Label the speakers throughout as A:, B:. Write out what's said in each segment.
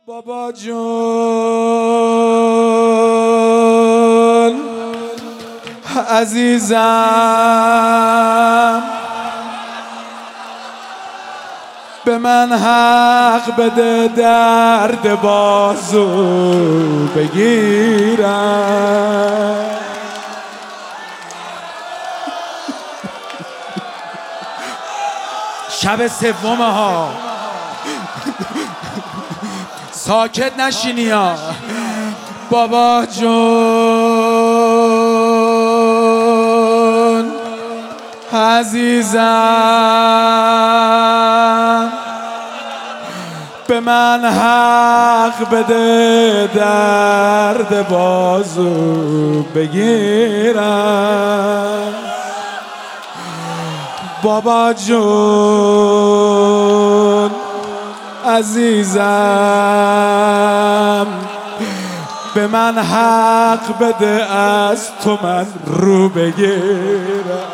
A: بابا جون عزیزم، به من حق بده درد بازو بگیرم. شب سوم ها، ساکت نشینی ها. بابا جون عزیزم، به من حق بده درد بازو بگیرم. بابا جون عزیزم، به من حق بده از تو من رو بگیرم.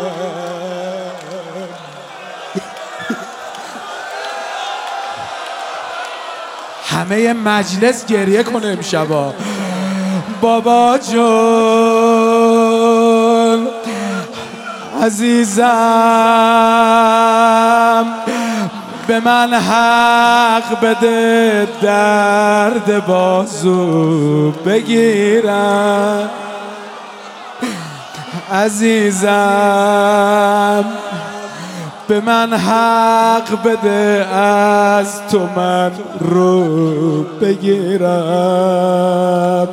A: همه مجلس گریه کنه امشبا. بابا جون عزیزم، به من حق بده درد بازو بگیرم. عزیزم، به من حق بده از تو من رو بگیرم.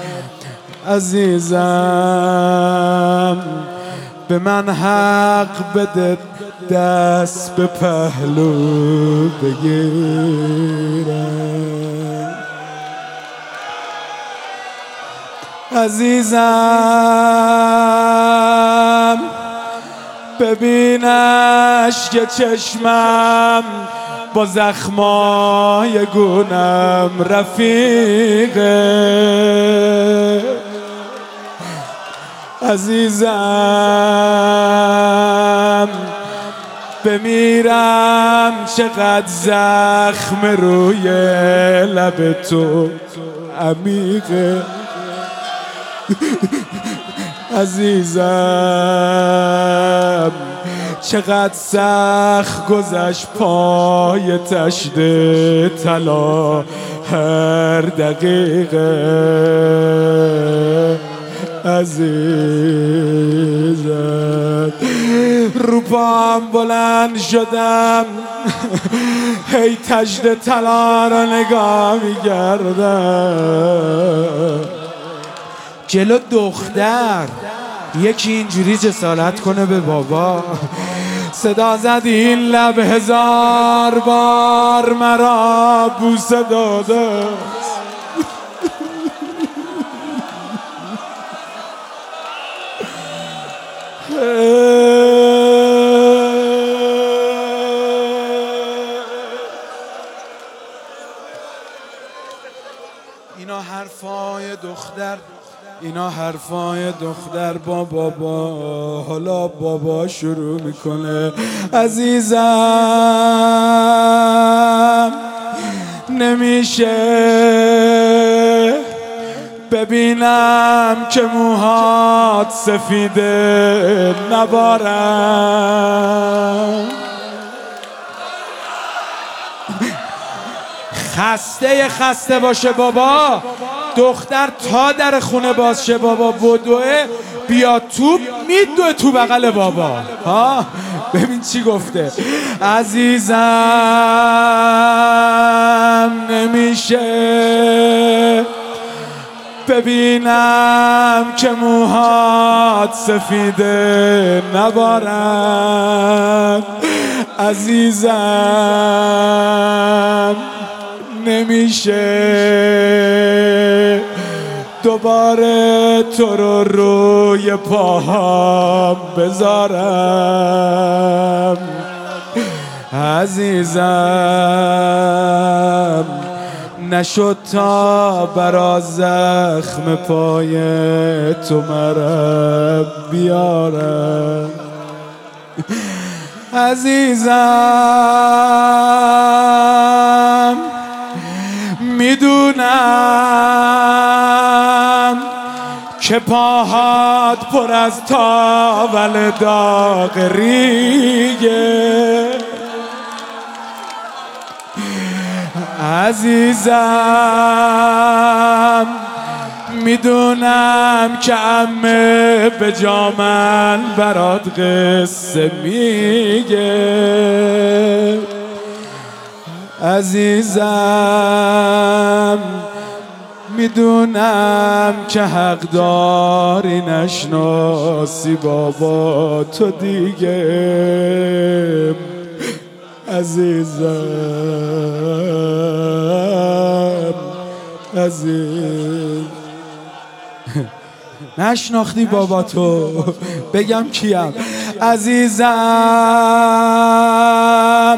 A: عزیزم، به من حق بده دست به پهلو بگیرم. عزیزم، ببین اشک چشمم با زخمای گونم رفیقه. عزیزم، بمیرم چقدر زخم روی لب تو عمیقه. عزیزم، چقدر سخت گذشت پای تشت طلا هر دقیقه. عزیزم، رو پام بلند شدم، هی تشت طلا رو نگاه می‌کردم. جلو دختر یکی اینجوری جسارت کنه به بابا. صدا زد این لب 1000 بار مرا بوسه داده. اینا حرفای دختر، اینا حرفای دختر. بابا حالا بابا شروع میکنه. عزیزم، نمیشه ببینم که موهات سفیده نبارم. خسته باشه بابا. دختر تا در خونه باز شه بابا بدوه بیا تو میدوه تو بغل بابا. ها ببین چی گفته. عزیزم، نمیشه ببینم که موهات سفیده نبارم. عزیزم، نمیشه دوباره تو رو روی پاهام بذارم. عزیزم، نشد تا برا زخم پای تو مرا بیارم. عزیزم، میدونم که پاهات پر از تاول داغ ریگه عزیزم، میدونم که عمه به جا من برات قصه میگه عزیزم، میدونم که حق داری نشناسی بابا تو دیگه عزیزم نشناختی بابا تو بگم کیم عزیزم،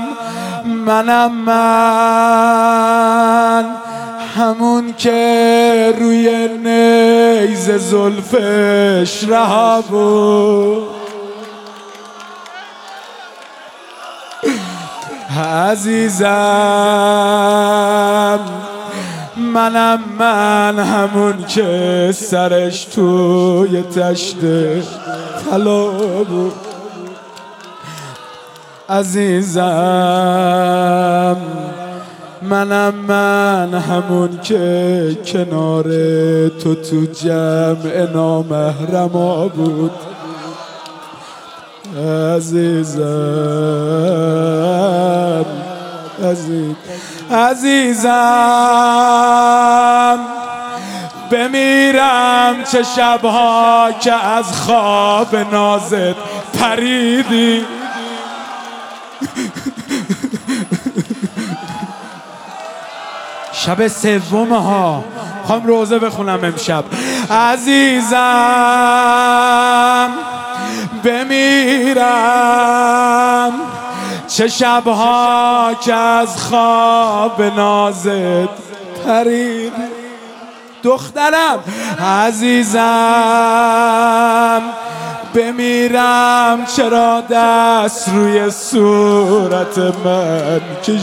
A: من همون که روی نیز زلفش رها بود عزیزم، من همون که سرش توی تشت طلا بود عزیزم، من همون که کنار تو جمع نامحرما بود عزیزم، بمیرم چه شبها که از خواب نازت پریدی شب سوم ها خوام روزه بخونم امشب عزیزم، بمیرم چه شبها که از خواب نازت پرید دخترم عزیزم، بمیرم چرا دست روی صورت من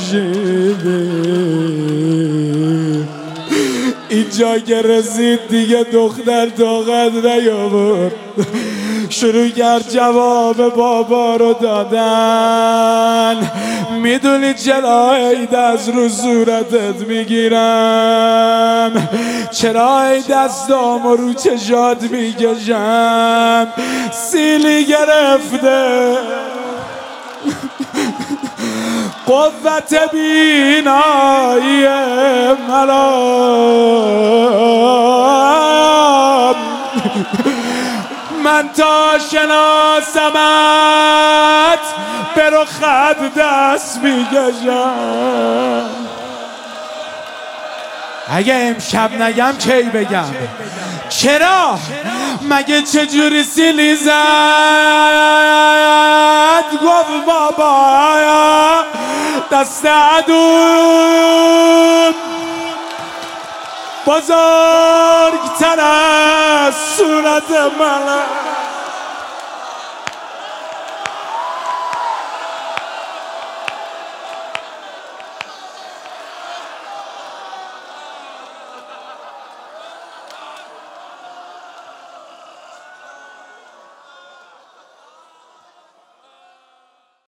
A: کشیدی اینجا که رسید دیگه دختر طاقت نیاورد شروع کرد جواب بابا رو دادن میدونی چرا عید از رو صورتت میگیرم چرا عید دستامو رو چشات میکشم سیلی گرفته قوت بینایی منم من تا شناسمت به رخت دست میکشم اگه امشب نگم کی بگم چرا مگه چجوری سیلی زد گفت بابا دست عدون بزرگتر از صورت منه